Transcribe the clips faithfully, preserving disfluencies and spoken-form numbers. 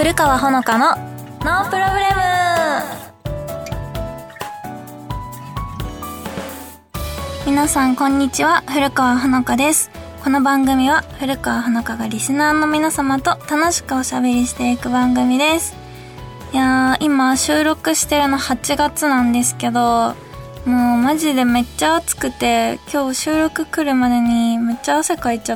古川ほのかのノープロブレム。皆さんこんにちは、古川ほのかです。この番組は古川ほのかがリスナーの皆様と楽しくおしゃべりしていく番組です。いやー、今収録してるのはちがつなんですけど、もうマジでめっちゃ暑くて、今日収録来るまでにめっちゃ汗かいちゃって、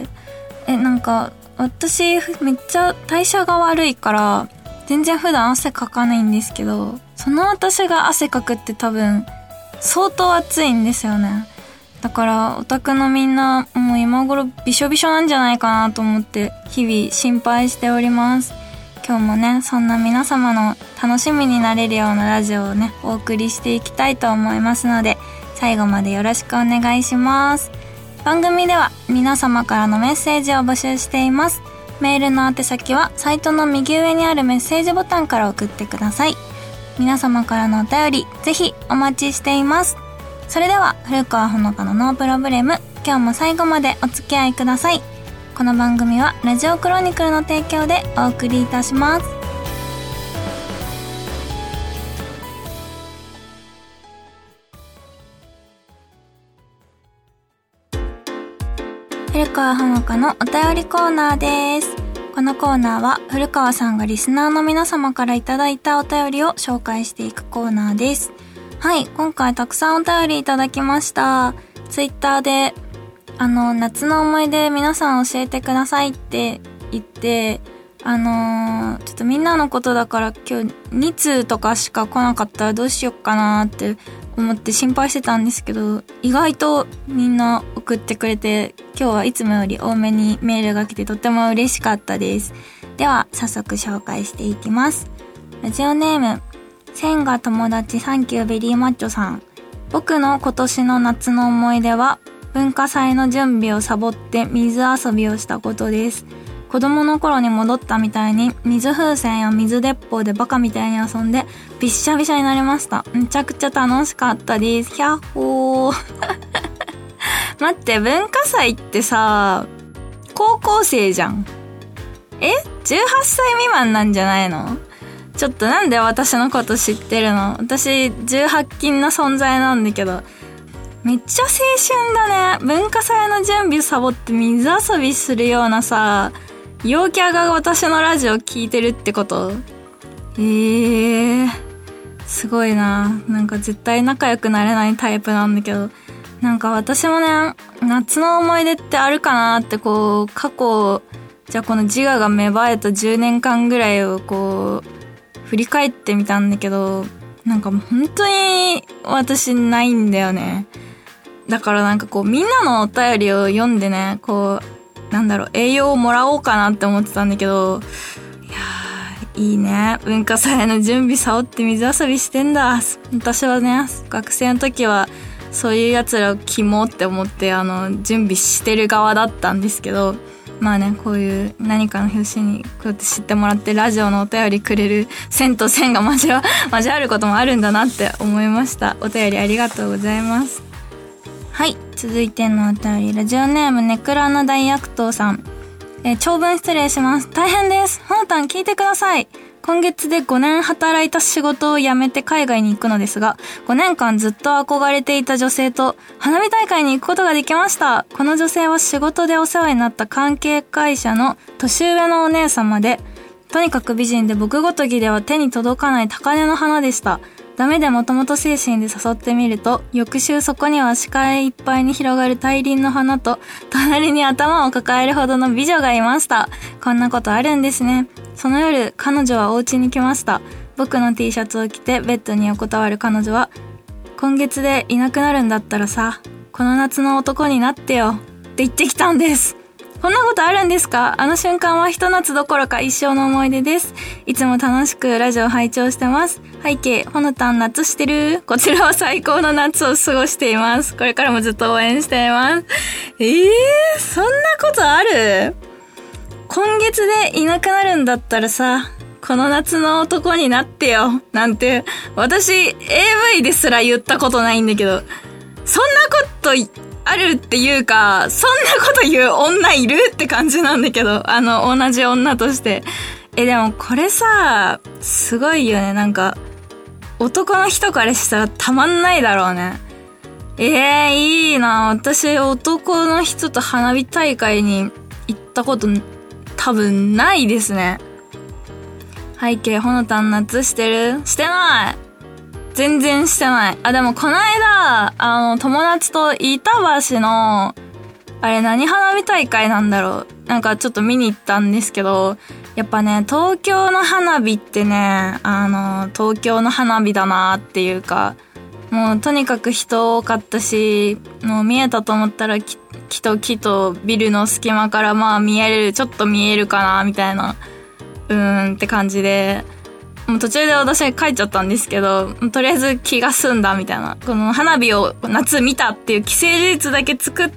え、なんか私めっちゃ代謝が悪いから全然普段汗かかないんですけど、その私が汗かくって多分相当暑いんですよね。だからオタクのみんなもう今頃びしょびしょなんじゃないかなと思って日々心配しております。今日もね、そんな皆様の楽しみになれるようなラジオをね、お送りしていきたいと思いますので、最後までよろしくお願いします。番組では皆様からのメッセージを募集しています。メールの宛先はサイトの右上にあるメッセージボタンから送ってください。皆様からのお便り、ぜひお待ちしています。それでは、古川ほのかのノープロブレム、今日も最後までお付き合いください。この番組はラジオクロニクルの提供でお送りいたします。古川ほのかのお便りコーナーです。このコーナーは古川さんがリスナーの皆様からいただいたお便りを紹介していくコーナーです。はい、今回たくさんお便りいただきました。ツイッターであの夏の思い出皆さん教えてくださいって言って、あのー、ちょっとみんなのことだから今日に通とかしか来なかったらどうしよっかなって思って心配してたんですけど、意外とみんな送ってくれて、今日はいつもより多めにメールが来てとても嬉しかったです。では早速紹介していきます。ラジオネーム千が友達サンキューベリーマッチョさん。僕の今年の夏の思い出は文化祭の準備をサボって水遊びをしたことです。子供の頃に戻ったみたいに水風船や水鉄砲でバカみたいに遊んでびっしゃびしゃになりました。めちゃくちゃ楽しかったです。ひゃっほー待って、文化祭ってさ、高校生じゃん。え ?じゅうはっさい未満なんじゃないの？ちょっとなんで私のこと知ってるの？私じゅうはっきんの存在なんだけど、めっちゃ青春だね。文化祭の準備サボって水遊びするようなさ、陽キャが私のラジオ聞いてるってこと？えー、すごいな。なんか絶対仲良くなれないタイプなんだけど、なんか私もね、夏の思い出ってあるかなってこう、過去、じゃあこの自我が芽生えたじゅうねんかんぐらいをこう、振り返ってみたんだけど、なんかもう本当に私ないんだよね。だからなんかこうみんなのお便りを読んでね、こうなんだろう、栄養をもらおうかなって思ってたんだけど、いやーいいね、文化祭の準備サボって水遊びしてんだ。私はね、学生の時はそういう奴らをキモって思ってあの準備してる側だったんですけど、まあね、こういう何かの表紙にこうやって知ってもらってラジオのお便りくれる線と線が交わ、交わることもあるんだなって思いました。お便りありがとうございます。はい、続いてのお便り、ラジオネームネクラの大悪党さん。えー、長文失礼します。大変です。ほのたん聞いてください。今月でごねん働いた仕事を辞めて海外に行くのですが、ごねんかんずっと憧れていた女性と花火大会に行くことができました。この女性は仕事でお世話になった関係会社の年上のお姉様で、とにかく美人で僕ごときでは手に届かない高嶺の花でした。ダメでもともと精神で誘ってみると、翌週そこには視界いっぱいに広がる大輪の花と、隣に頭を抱えるほどの美女がいました。こんなことあるんですね。その夜、彼女はお家に来ました。僕の T シャツを着てベッドに横たわる彼女は、今月でいなくなるんだったらさ、この夏の男になってよって言ってきたんです。こんなことあるんですか？あの瞬間はひと夏どころか一生の思い出です。いつも楽しくラジオ拝聴してます。背景、ほのたん夏してる？こちらは最高の夏を過ごしています。これからもずっと応援しています。えー、そんなことある？今月でいなくなるんだったらさ、この夏の男になってよなんて私 エーブイ ですら言ったことないんだけど、そんなことあるっていうか、そんなこと言う女いるって感じなんだけど、あの同じ女としてえ、でもこれさ、すごいよね。なんか、男の人からしたらたまんないだろうね。ええー、いいな。私、男の人と花火大会に行ったこと多分ないですね。背景、ほのたん夏してる？してない。全然してない。あ、でもこの間、あの、友達と板橋の、あれ何花火大会なんだろう。なんかちょっと見に行ったんですけど、やっぱね、東京の花火ってね、あの、東京の花火だなっていうか、もうとにかく人多かったし、もう見えたと思ったら木と木とビルの隙間からまあ見える、ちょっと見えるかなみたいな、うーんって感じで、もう途中で私帰っちゃったんですけど、とりあえず気が済んだみたいな、この花火を夏見たっていう既成事実だけ作って、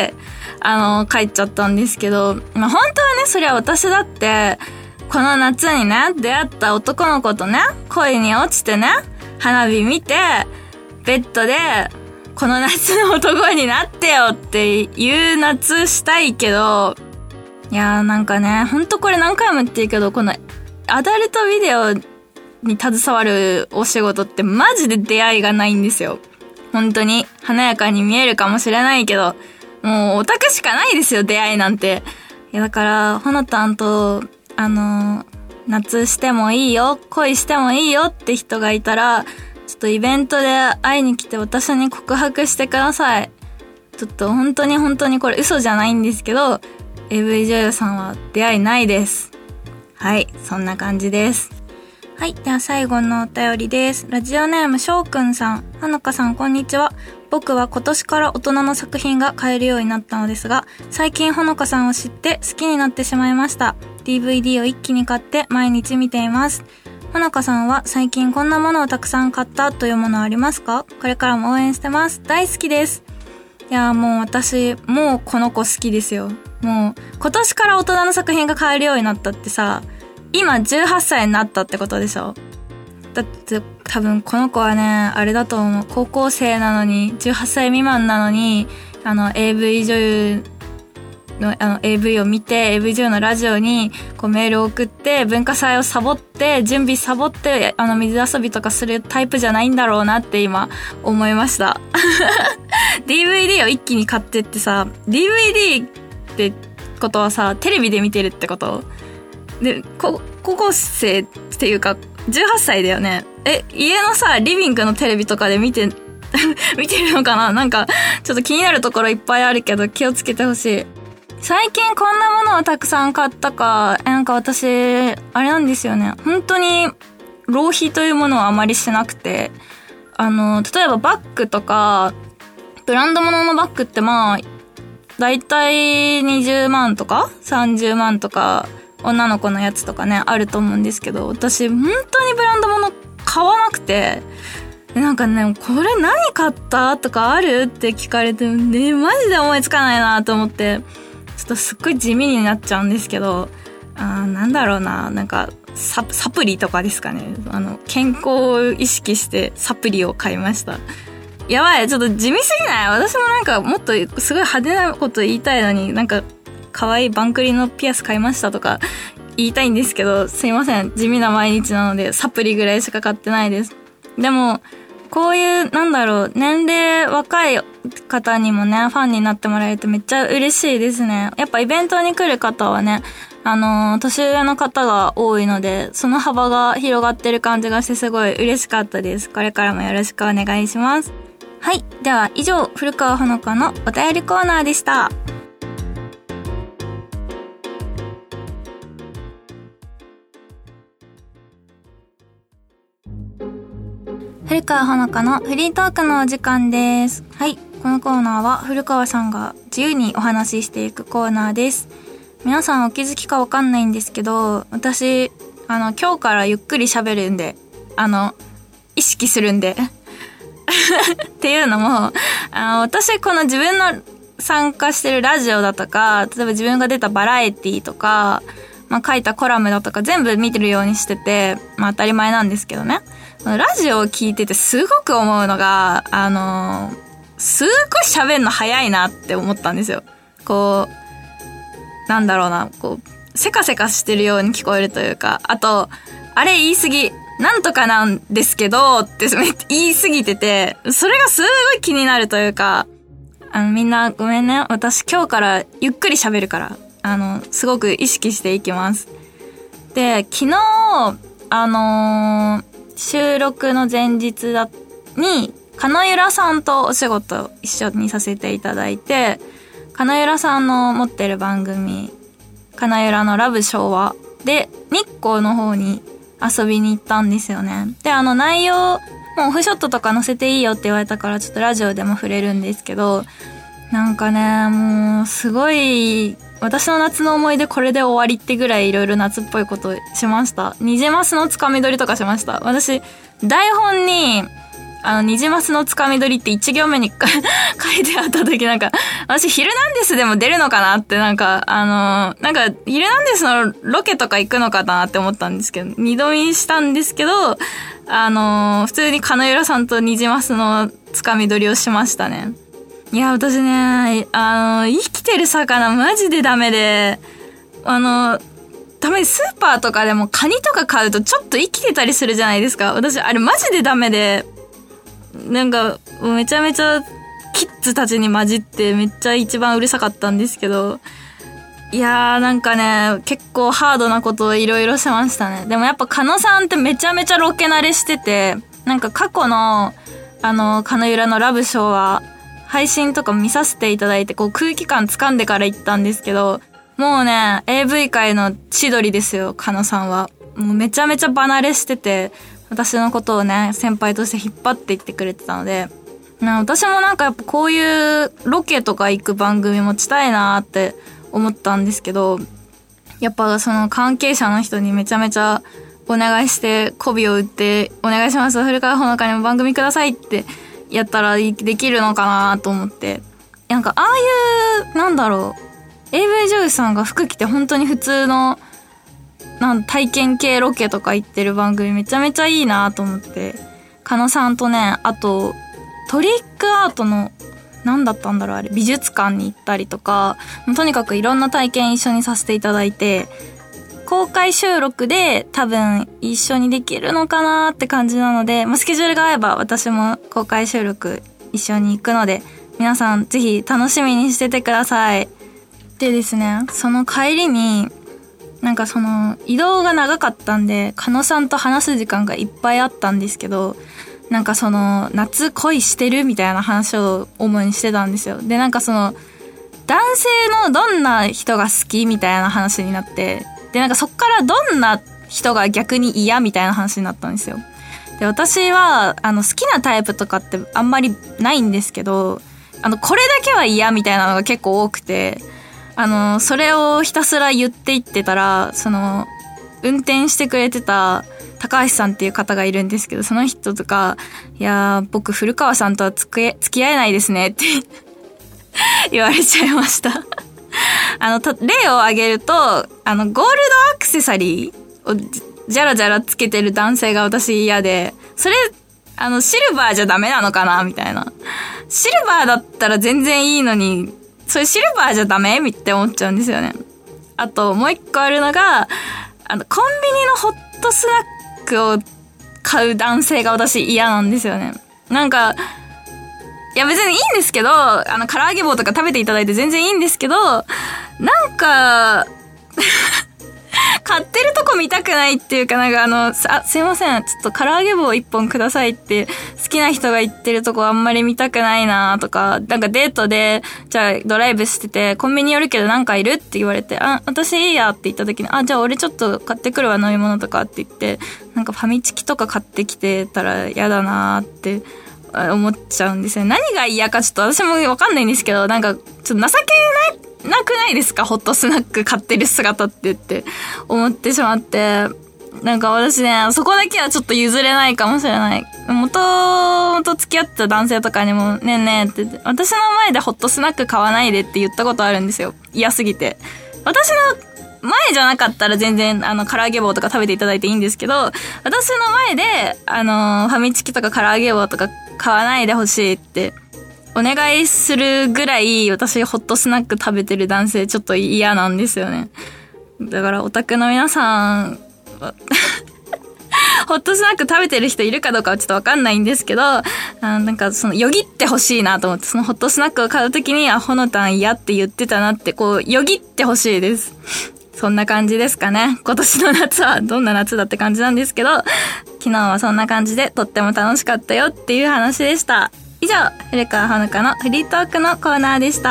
あの、帰っちゃったんですけど、まあ本当はね、そりゃ私だって、この夏にね、出会った男の子とね、恋に落ちてね、花火見て、ベッドで、この夏の男になってよっていう夏したいけど、いやーなんかね、ほんとこれ何回も言ってるけど、このアダルトビデオに携わるお仕事ってマジで出会いがないんですよ。本当に。華やかに見えるかもしれないけど、もうオタクしかないですよ、出会いなんて。いやだから、ほのたんと、あのー、夏してもいいよ、恋してもいいよって人がいたら、ちょっとイベントで会いに来て私に告白してください。ちょっと本当に本当にこれ嘘じゃないんですけど、エーブイ 女優さんは出会いないです。はい、そんな感じです。はい、では最後のお便りです。ラジオネームしょうくんさん。はのかさんこんにちは。僕は今年から大人の作品が買えるようになったのですが、最近ほのかさんを知って好きになってしまいました。ディーブイディー を一気に買って毎日見ています。ほのかさんは最近こんなものをたくさん買ったというものはありますか？これからも応援してます。大好きです。いやーもう私、もうこの子好きですよ。もう今年から大人の作品が買えるようになったってさ、今じゅうはっさいになったってことでしょ？だって多分この子はね、あれだと思う。高校生なのに、じゅうはっさい未満なのに、あの エーブイ 女優の、あの エーブイ を見て、エーブイ 女優のラジオにこうメールを送って、文化祭をサボって、準備サボって、あの水遊びとかするタイプじゃないんだろうなって今思いました。ディーブイディー を一気に買ってってさ、ディーブイディー ってことはさ、テレビで見てるってことで、こ高校生っていうか、じゅうはっさいだよね。え、家のさ、リビングのテレビとかで見て、見てるのかな？なんか、ちょっと気になるところいっぱいあるけど、気をつけてほしい。最近こんなものをたくさん買ったか、なんか私、あれなんですよね。本当に、浪費というものはあまりしなくて、あの、例えばバッグとか、ブランド物のバッグってまあ、だいたいにじゅうまんとかさんじゅうまんとか、女の子のやつとかね、あると思うんですけど、私、本当にブランド物買わなくて、なんかね、これ何買ったとかあるって聞かれて、ね、マジで思いつかないなと思って、ちょっとすっごい地味になっちゃうんですけど、あーなんだろうな、なんかサ、サプリとかですかね。あの、健康を意識してサプリを買いました。やばい、ちょっと地味すぎない？私もなんかもっとすごい派手なこと言いたいのに、なんか可愛いバンクリのピアス買いましたとか言いたいんですけど、すいません。地味な毎日なのでサプリぐらいしか買ってないです。でも、こういう、なんだろう、年齢若い方にもね、ファンになってもらえるとめっちゃ嬉しいですね。やっぱイベントに来る方はね、あのー、年上の方が多いので、その幅が広がってる感じがしてすごい嬉しかったです。これからもよろしくお願いします。はい。では以上、古川ほのかのお便りコーナーでした。古川ほのかのフリートークのお時間です。はい。このコーナーは古川さんが自由にお話ししていくコーナーです。皆さんお気づきかわかんないんですけど、私、あの、今日からゆっくり喋るんで、あの、意識するんで。っていうのも、あの、私この自分の参加してるラジオだとか、例えば自分が出たバラエティとか、まあ書いたコラムだとか全部見てるようにしてて、まあ当たり前なんですけどね。ラジオを聞いててすごく思うのが、あのー、すごい喋るの早いなって思ったんですよ。こう、なんだろうな、こう、 せかせかしてるように聞こえるというか、あと、あれ言い過ぎ、なんとかなんですけどって言い過ぎてて、それがすごい気になるというか、あのみんなごめんね。私今日からゆっくり喋るから、あの、すごく意識していきます。で、昨日、あのー、収録の前日だに、金浦さんとお仕事一緒にさせていただいて、金浦さんの持ってる番組、金浦のラブ昭和で日光の方に遊びに行ったんですよね。で、あの内容、もうオフショットとか載せていいよって言われたからちょっとラジオでも触れるんですけど、なんかね、もうすごい、私の夏の思い出これで終わりってぐらいいろいろ夏っぽいことしました。ニジマスのつかみ取りとかしました。私、台本に、あの、ニジマスのつかみ取りって一行目に書いてあった時なんか、私、ヒルナンデスでも出るのかなってなんか、あのー、なんか、ヒルナンデスのロケとか行くのかなって思ったんですけど、二度見したんですけど、あのー、普通に金浦さんとニジマスのつかみ取りをしましたね。いや、私ね、あの、生きてる魚マジでダメで、あの、ダメで、スーパーとかでもカニとか買うとちょっと生きてたりするじゃないですか。私、あれマジでダメで、なんか、めちゃめちゃキッズたちに混じってめっちゃ一番うるさかったんですけど、いやーなんかね、結構ハードなことをいろいろしましたね。でもやっぱカノさんってめちゃめちゃロケ慣れしてて、なんか過去の、あの、金浦のラブショーは、配信とか見させていただいて、こう空気感掴んでから行ったんですけど、もうね、エーブイ 界の千鳥ですよ、カノさんは。もうめちゃめちゃ離れしてて、私のことをね、先輩として引っ張っていってくれてたので、な私もなんかやっぱこういうロケとか行く番組持ちたいなーって思ったんですけど、やっぱその関係者の人にめちゃめちゃお願いして、媚びを打って、お願いします、古川ほのかにも番組くださいってやったらできるのかなと思って。なんかああいう、なんだろう、エーブイ 女優さんが服着て本当に普通の、なん体験系ロケとか行ってる番組めちゃめちゃいいなと思って。カノさんとね、あと、トリックアートの、なんだったんだろうあれ、美術館に行ったりとか、とにかくいろんな体験一緒にさせていただいて、公開収録で多分一緒にできるのかなって感じなので、まあ、スケジュールが合えば私も公開収録一緒に行くので、皆さんぜひ楽しみにしててください。でですね、その帰りに、なんかその移動が長かったんで、カノさんと話す時間がいっぱいあったんですけど、なんかその夏恋してるみたいな話を主にしてたんですよ。で、なんかその男性のどんな人が好きみたいな話になって、で、なんかそっからどんな人が逆に嫌みたいな話になったんですよ。で、私はあの好きなタイプとかってあんまりないんですけど、あのこれだけは嫌みたいなのが結構多くて、あの、それをひたすら言っていってたら、その、運転してくれてた高橋さんっていう方がいるんですけど、その人とか、いやー、僕古川さんとはつくえ付き合えないですねって言われちゃいました。あの、例を挙げると、あの、ゴールドアクセサリーをじゃらじゃらつけてる男性が私嫌で、それ、あの、シルバーじゃダメなのかなみたいな。シルバーだったら全然いいのに、それシルバーじゃダメって思っちゃうんですよね。あと、もう一個あるのが、あの、コンビニのホットスナックを買う男性が私嫌なんですよね。なんか、いや別にいいんですけど、あの、唐揚げ棒とか食べていただいて全然いいんですけど、なんか、買ってるとこ見たくないっていうか、なんかあの、あ、すいません、ちょっと唐揚げ棒一本くださいって好きな人が言ってるとこあんまり見たくないなとか、なんかデートで、じゃあドライブしてて、コンビニ寄るけどなんかいるって言われて、あ、私いいやって言った時に、あ、じゃあ俺ちょっと買ってくるわ飲み物とかって言って、なんかファミチキとか買ってきてたら嫌だなって思っちゃうんですよ。何が嫌かちょっと私もわかんないんですけど、なんかちょっと情けない、なくないですかホットスナック買ってる姿って言って思ってしまって、なんか私ね、そこだけはちょっと譲れないかもしれない。もともと付き合ってた男性とかにもねえねえって言って、私の前でホットスナック買わないでって言ったことあるんですよ。嫌すぎて。私の前じゃなかったら全然あの唐揚げ棒とか食べていただいていいんですけど、私の前であのファミチキとか唐揚げ棒とか買わないでほしいってお願いするぐらい私ホットスナック食べてる男性ちょっと嫌なんですよね。 だからオタクの皆さん、ホットスナック食べてる人いるかどうかはちょっとわかんないんですけど、あなんかそのよぎってほしいなと思って、そのホットスナックを買うときに、あ、ほのたん嫌って言ってたなって、こう、よぎってほしいです。そんな感じですかね。今年の夏はどんな夏だって感じなんですけど、昨日はそんな感じでとっても楽しかったよっていう話でした。以上、古川ほのかのフリートークのコーナーでした。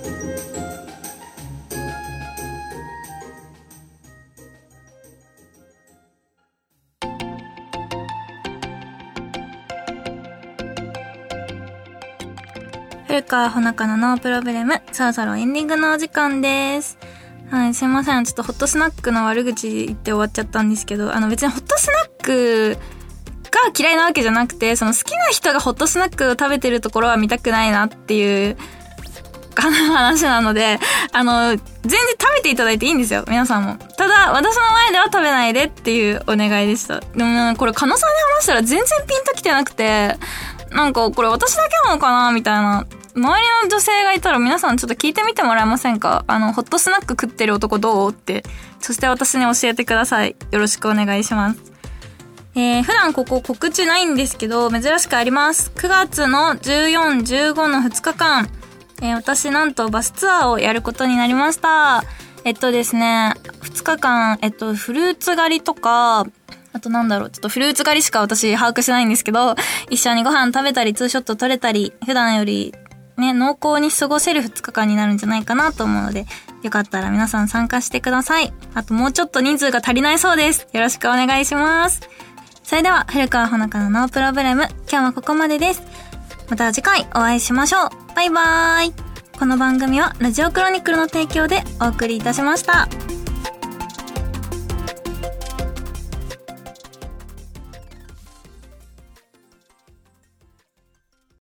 古川ほのかのノープロブレム、そろそろエンディングのお時間です。はい、すいません。ちょっとホットスナックの悪口言って終わっちゃったんですけど、あの別にホットスナックが嫌いなわけじゃなくて、その好きな人がホットスナックを食べてるところは見たくないなっていう話なので、あの、全然食べていただいていいんですよ、皆さんも。ただ、私の前では食べないでっていうお願いでした。でも、これ、カノさんに話したら全然ピンときてなくて、なんか、これ私だけなのかなみたいな。周りの女性がいたら皆さんちょっと聞いてみてもらえませんか？あの、ホットスナック食ってる男どうって。そして私に教えてください。よろしくお願いします。えー、普段ここ告知ないんですけど、珍しくあります。くがつのじゅうよん、じゅうごのふつかかん、えー、私なんとバスツアーをやることになりました。えっとですね、ふつかかん、えっと、フルーツ狩りとか、あとなんだろう、ちょっとフルーツ狩りしか私把握してないんですけど、一緒にご飯食べたり、ツーショット撮れたり、普段よりね、濃厚に過ごせるふつかかんになるんじゃないかなと思うので、よかったら皆さん参加してください。あともうちょっと人数が足りないそうです。よろしくお願いします。それでは、古川ほのかのノープロブレム、今日はここまでです。また次回お会いしましょう。バイバーイ。この番組はラジオクロニクルの提供でお送りいたしました。